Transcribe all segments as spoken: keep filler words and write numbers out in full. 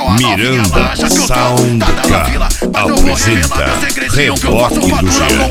Miranda Soundcar apresenta Reboque do Jean.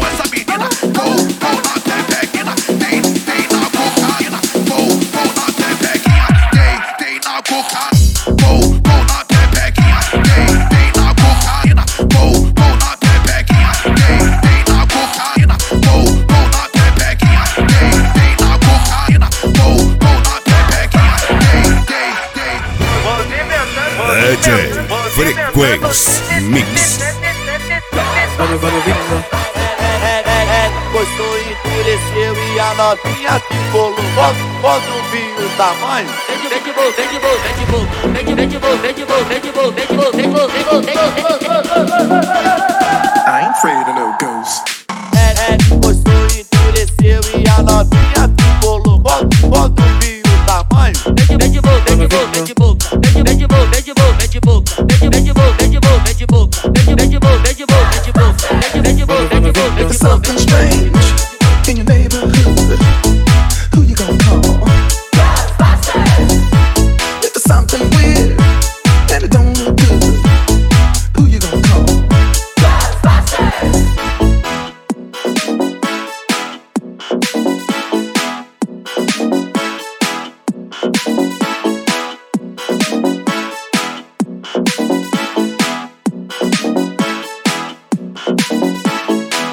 D J Frequência Mix. Vamos, vamos, vamos. Pois tu endureceu e a novinha ficou louca. Quando viu o tamanho, Vem de boa, vem de boa, vem de boa, vem de boa, vem de boa, vem de boa, vem de boa, vem de boa, vem de boa, vem de boa, vem de boa.